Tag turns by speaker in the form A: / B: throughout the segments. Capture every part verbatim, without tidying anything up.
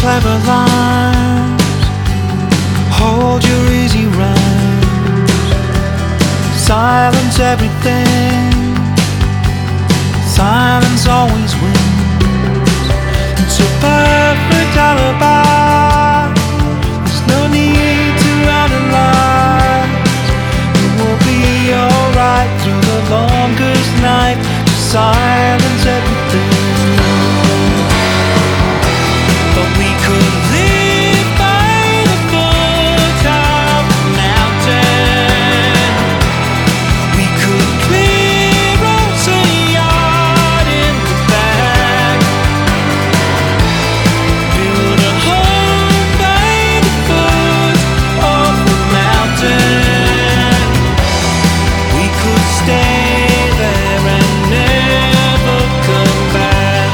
A: clever lines, hold your easy rhymes, silence everything, silence always wins. It's a perfect alibi, there's no need to analyze. It will be alright through the longest night. Just silence everything. But we could live by the foot of the mountain. We could clear us a yard in the back, build a home by the foot of the mountain. We could stay there and never come back.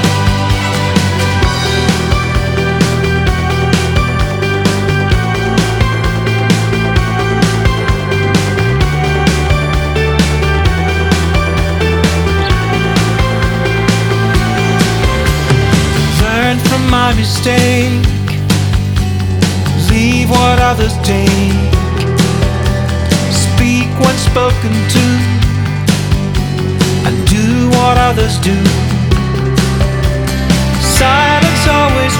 A: Learn from my mistake, leave what others take, speak when spoken to, and do what others do. Silence always